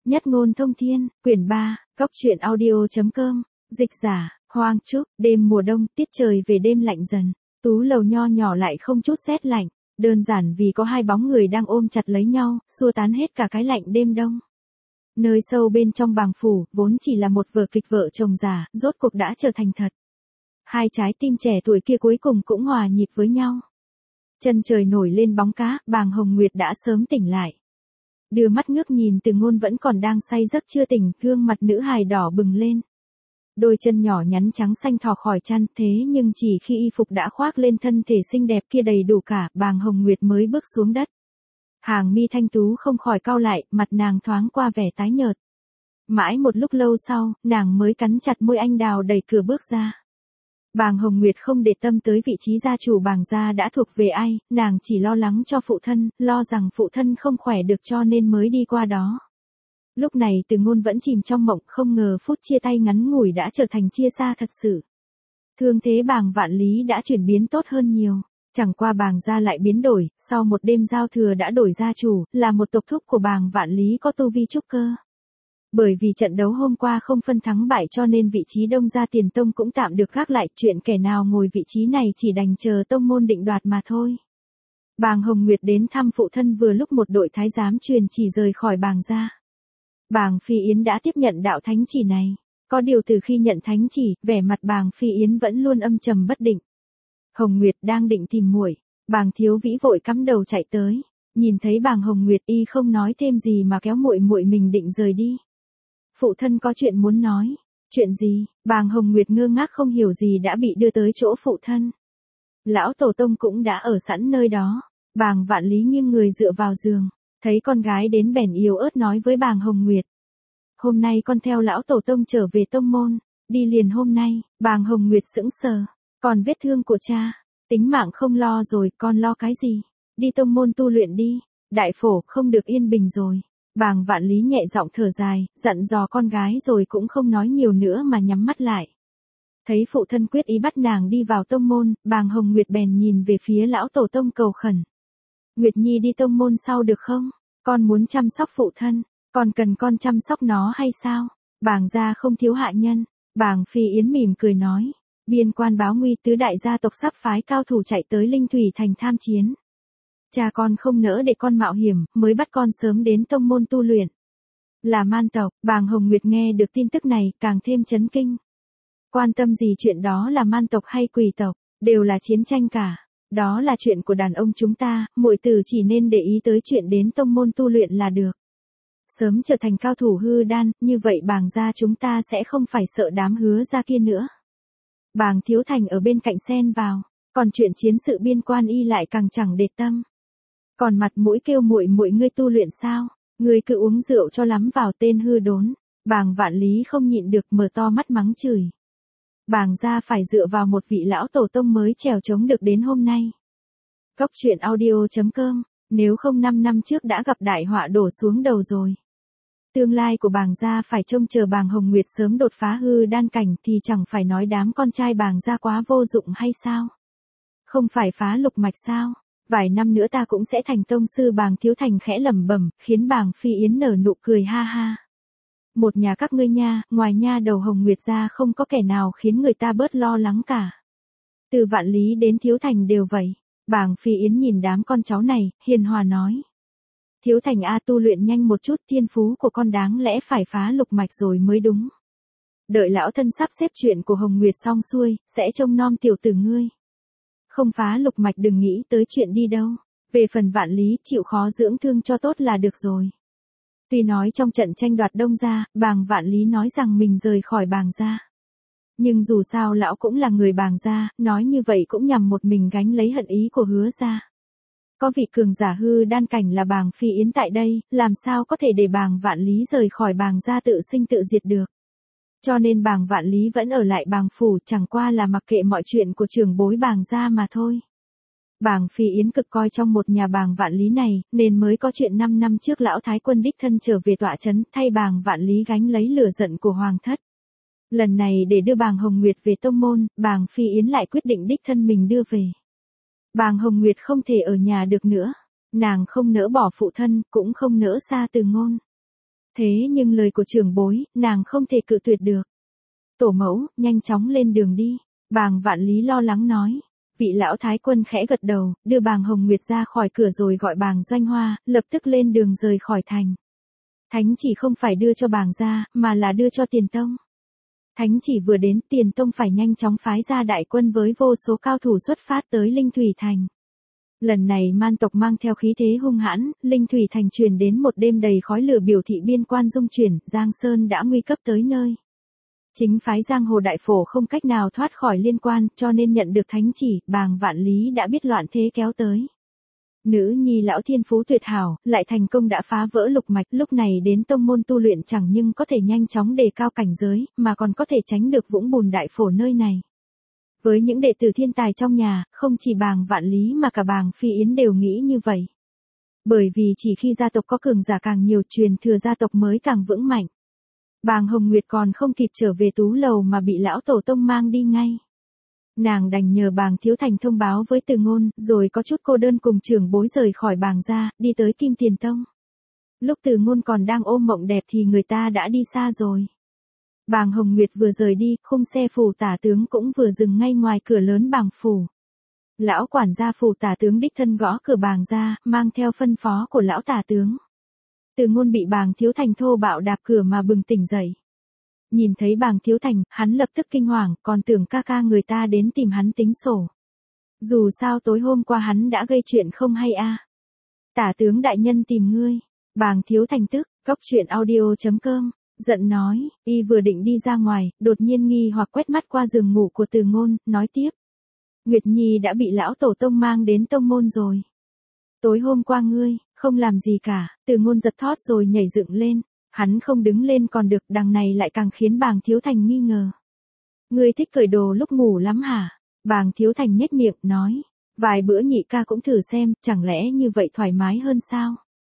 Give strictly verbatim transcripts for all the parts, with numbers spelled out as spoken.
Nhất ngôn thông thiên, quyển ba, góc truyện audio.com, dịch giả, Hoang Trúc, đêm mùa đông, tiết trời về đêm lạnh dần. Tú lầu nho nhỏ lại không chút rét lạnh, đơn giản vì có hai bóng người đang ôm chặt lấy nhau, xua tán hết cả cái lạnh đêm đông. Nơi sâu bên trong bàng phủ, vốn chỉ là một vở kịch vợ chồng giả, rốt cuộc đã trở thành thật. Hai trái tim trẻ tuổi kia cuối cùng cũng hòa nhịp với nhau. Chân trời nổi lên bóng cá, Bàng Hồng Nguyệt đã sớm tỉnh lại. Đưa mắt ngước nhìn Từ Ngôn vẫn còn đang say giấc chưa tỉnh, gương mặt nữ hài đỏ bừng lên. Đôi chân nhỏ nhắn trắng xanh thò khỏi chăn, thế nhưng chỉ khi y phục đã khoác lên thân thể xinh đẹp kia đầy đủ cả, Bàng Hồng Nguyệt mới bước xuống đất. Hàng mi thanh tú không khỏi cau lại, mặt nàng thoáng qua vẻ tái nhợt. Mãi một lúc lâu sau, nàng mới cắn chặt môi anh đào đẩy cửa bước ra. Bàng Hồng Nguyệt không để tâm tới vị trí gia chủ Bàng gia đã thuộc về ai, nàng chỉ lo lắng cho phụ thân, lo rằng phụ thân không khỏe được cho nên mới đi qua đó. Lúc này Từ Ngôn vẫn chìm trong mộng, không ngờ phút chia tay ngắn ngủi đã trở thành chia xa thật sự. Thương thế Bàng Vạn Lý đã chuyển biến tốt hơn nhiều, chẳng qua Bàng gia lại biến đổi, sau một đêm giao thừa đã đổi gia chủ, là một tộc thúc của Bàng Vạn Lý có tu vi trúc cơ. Bởi vì trận đấu hôm qua không phân thắng bại cho nên vị trí Đông Gia Tiền Tông cũng tạm được gác lại, chuyện kẻ nào ngồi vị trí này chỉ đành chờ tông môn định đoạt mà thôi. Bàng Hồng Nguyệt đến thăm phụ thân vừa lúc một đội thái giám truyền chỉ rời khỏi Bàng gia. Bàng Phi Yến đã tiếp nhận đạo thánh chỉ này, có điều từ khi nhận thánh chỉ, vẻ mặt Bàng Phi Yến vẫn luôn âm trầm bất định. Hồng Nguyệt đang định tìm muội, Bàng Thiếu Vĩ vội cắm đầu chạy tới, nhìn thấy Bàng Hồng Nguyệt y không nói thêm gì mà kéo muội muội mình định rời đi. Phụ thân có chuyện muốn nói. Chuyện gì? Bàng Hồng Nguyệt ngơ ngác không hiểu gì đã bị đưa tới chỗ phụ thân. Lão tổ tông cũng đã ở sẵn nơi đó. Bàng Vạn Lý nghiêng người dựa vào giường, thấy con gái đến bèn yếu ớt nói với Bàng Hồng Nguyệt. Hôm nay con theo lão tổ tông trở về tông môn, đi liền hôm nay. Bàng Hồng Nguyệt sững sờ, còn vết thương của cha, tính mạng không lo rồi, con lo cái gì? Đi tông môn tu luyện đi, đại phổ không được yên bình rồi. Bàng Vạn Lý nhẹ giọng thở dài, dặn dò con gái rồi cũng không nói nhiều nữa mà nhắm mắt lại. Thấy phụ thân quyết ý bắt nàng đi vào tông môn, Bàng Hồng Nguyệt bèn nhìn về phía lão tổ tông cầu khẩn. Nguyệt Nhi đi tông môn sau được không? Con muốn chăm sóc phụ thân, con cần con chăm sóc nó hay sao? Bàng gia không thiếu hạ nhân. Bàng Phi Yến mỉm cười nói. Biên quan báo nguy, tứ đại gia tộc sắp phái cao thủ chạy tới Linh Thủy thành tham chiến. Cha con không nỡ để con mạo hiểm, mới bắt con sớm đến tông môn tu luyện. Là man tộc. Bàng Hồng Nguyệt nghe được tin tức này, càng thêm chấn kinh. Quan tâm gì chuyện đó là man tộc hay quỷ tộc, đều là chiến tranh cả. Đó là chuyện của đàn ông chúng ta, muội tử chỉ nên để ý tới chuyện đến tông môn tu luyện là được. Sớm trở thành cao thủ hư đan, như vậy Bàng gia chúng ta sẽ không phải sợ đám hứa gia kia nữa. Bàng Thiếu Thành ở bên cạnh xen vào, còn chuyện chiến sự biên quan y lại càng chẳng để tâm. Còn mặt mũi kêu muội muội ngươi tu luyện sao? Ngươi cứ uống rượu cho lắm vào, tên hư đốn. Bàng Vạn Lý không nhịn được mở to mắt mắng chửi. Bàng gia phải dựa vào một vị lão tổ tông mới trèo chống được đến hôm nay. Góc truyện audio.com, nếu không năm năm trước đã gặp đại họa đổ xuống đầu rồi. Tương lai của Bàng gia phải trông chờ Bàng Hồng Nguyệt sớm đột phá hư đan cảnh thì chẳng phải nói đám con trai Bàng gia quá vô dụng hay sao? Không phải phá lục mạch sao? Vài năm nữa ta cũng sẽ thành tông sư. Bàng Thiếu Thành khẽ lẩm bẩm, khiến Bàng Phi Yến nở nụ cười ha ha. Một nhà các ngươi nha, ngoài nha đầu Hồng Nguyệt ra không có kẻ nào khiến người ta bớt lo lắng cả. Từ Vạn Lý đến Thiếu Thành đều vậy. Bàng Phi Yến nhìn đám con cháu này, hiền hòa nói. Thiếu Thành a, tu luyện nhanh một chút, thiên phú của con đáng lẽ phải phá lục mạch rồi mới đúng. Đợi lão thân sắp xếp chuyện của Hồng Nguyệt xong xuôi, sẽ trông nom tiểu tử ngươi. Không phá lục mạch đừng nghĩ tới chuyện đi đâu. Về phần Vạn Lý, chịu khó dưỡng thương cho tốt là được rồi. Tuy nói trong trận tranh đoạt Đông gia, Bàng Vạn Lý nói rằng mình rời khỏi Bàng gia. Nhưng dù sao lão cũng là người Bàng gia, nói như vậy cũng nhằm một mình gánh lấy hận ý của hứa gia. Có vị cường giả hư đan cảnh là Bàng Phi Yến tại đây, làm sao có thể để Bàng Vạn Lý rời khỏi Bàng gia tự sinh tự diệt được. Cho nên Bàng Vạn Lý vẫn ở lại Bàng phủ, chẳng qua là mặc kệ mọi chuyện của trưởng bối Bàng gia mà thôi. Bàng Phi Yến cực coi trong một nhà Bàng Vạn Lý này, nên mới có chuyện năm năm trước lão thái quân đích thân trở về tọa trấn, thay Bàng Vạn Lý gánh lấy lửa giận của hoàng thất. Lần này để đưa Bàng Hồng Nguyệt về tông môn, Bàng Phi Yến lại quyết định đích thân mình đưa về. Bàng Hồng Nguyệt không thể ở nhà được nữa, nàng không nỡ bỏ phụ thân, cũng không nỡ xa Từ Ngôn. Thế nhưng lời của trưởng bối, nàng không thể cự tuyệt được. Tổ mẫu, nhanh chóng lên đường đi. Bàng Vạn Lý lo lắng nói. Vị lão thái quân khẽ gật đầu, đưa Bàng Hồng Nguyệt ra khỏi cửa rồi gọi Bàng Doanh Hoa, lập tức lên đường rời khỏi thành. Thánh chỉ không phải đưa cho Bàng gia, mà là đưa cho Tiền Tông. Thánh chỉ vừa đến, Tiền Tông phải nhanh chóng phái ra đại quân với vô số cao thủ xuất phát tới Linh Thủy Thành. Lần này man tộc mang theo khí thế hung hãn, Linh Thủy Thành truyền đến một đêm đầy khói lửa biểu thị biên quan dung chuyển, Giang Sơn đã nguy cấp tới nơi. Chính phái Giang Hồ Đại Phổ không cách nào thoát khỏi liên quan, cho nên nhận được thánh chỉ, Bàng Vạn Lý đã biết loạn thế kéo tới. Nữ nhi lão thiên phú tuyệt hảo, lại thành công đã phá vỡ lục mạch, lúc này đến tông môn tu luyện chẳng nhưng có thể nhanh chóng đề cao cảnh giới, mà còn có thể tránh được vũng bùn đại phổ nơi này. Với những đệ tử thiên tài trong nhà, không chỉ Bàng Vạn Lý mà cả Bàng Phi Yến đều nghĩ như vậy. Bởi vì chỉ khi gia tộc có cường giả càng nhiều, truyền thừa gia tộc mới càng vững mạnh. Bàng Hồng Nguyệt còn không kịp trở về Tú Lầu mà bị lão tổ tông mang đi ngay. Nàng đành nhờ Bàng Thiếu Thành thông báo với Từ Ngôn, rồi có chút cô đơn cùng trưởng bối rời khỏi Bàng gia, đi tới Kim Tiền Tông. Lúc Từ Ngôn còn đang ôm mộng đẹp thì người ta đã đi xa rồi. Bàng Hồng Nguyệt vừa rời đi, khung xe phủ tả tướng cũng vừa dừng ngay ngoài cửa lớn Bàng phủ. Lão quản gia phủ tả tướng đích thân gõ cửa Bàng gia, mang theo phân phó của lão tả tướng. Từ Ngôn bị Bàng Thiếu Thành thô bạo đạp cửa mà bừng tỉnh dậy. Nhìn thấy Bàng Thiếu Thành, hắn lập tức kinh hoàng, còn tưởng ca ca người ta đến tìm hắn tính sổ. Dù sao tối hôm qua hắn đã gây chuyện không hay a. À. Tả tướng đại nhân tìm ngươi. Bàng Thiếu Thành tức, cốc truyện audio chấm com, giận nói, y vừa định đi ra ngoài, đột nhiên nghi hoặc quét mắt qua giường ngủ của Từ Ngôn, nói tiếp. Nguyệt Nhi đã bị lão tổ tông mang đến tông môn rồi. Tối hôm qua ngươi, không làm gì cả, Từ Ngôn giật thót rồi nhảy dựng lên. Hắn không đứng lên còn được, đằng này lại càng khiến Bàng Thiếu Thành nghi ngờ. Ngươi thích cởi đồ lúc ngủ lắm hả? Bàng Thiếu Thành nhếch miệng, nói. Vài bữa nhị ca cũng thử xem, chẳng lẽ như vậy thoải mái hơn sao?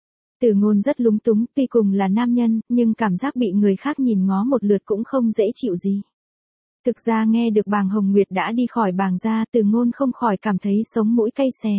Từ Ngôn rất lúng túng, tuy cùng là nam nhân, nhưng cảm giác bị người khác nhìn ngó một lượt cũng không dễ chịu gì. Thực ra nghe được Bàng Hồng Nguyệt đã đi khỏi Bàng gia, Từ Ngôn không khỏi cảm thấy sống mũi cay xè.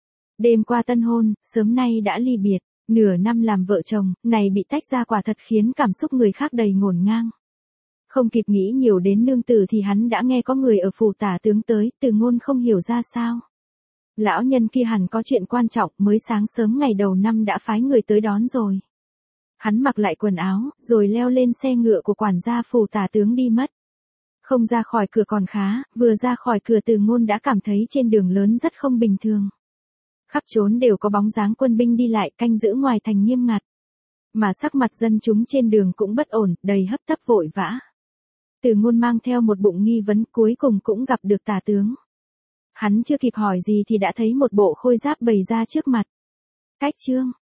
Đêm qua tân hôn, sớm nay đã ly biệt. Nửa năm làm vợ chồng, này bị tách ra quả thật khiến cảm xúc người khác đầy ngổn ngang. Không kịp nghĩ nhiều đến nương tử thì hắn đã nghe có người ở phủ tả tướng tới, Từ Ngôn không hiểu ra sao. Lão nhân kia hẳn có chuyện quan trọng, mới sáng sớm ngày đầu năm đã phái người tới đón rồi. Hắn mặc lại quần áo, rồi leo lên xe ngựa của quản gia phủ tả tướng đi mất. Không ra khỏi cửa còn khá, vừa ra khỏi cửa Từ Ngôn đã cảm thấy trên đường lớn rất không bình thường. Khắp chốn đều có bóng dáng quân binh đi lại, canh giữ ngoài thành nghiêm ngặt. Mà sắc mặt dân chúng trên đường cũng bất ổn, đầy hấp tấp vội vã. Từ Ngôn mang theo một bụng nghi vấn, cuối cùng cũng gặp được tả tướng. Hắn chưa kịp hỏi gì thì đã thấy một bộ khôi giáp bày ra trước mặt. Cách chương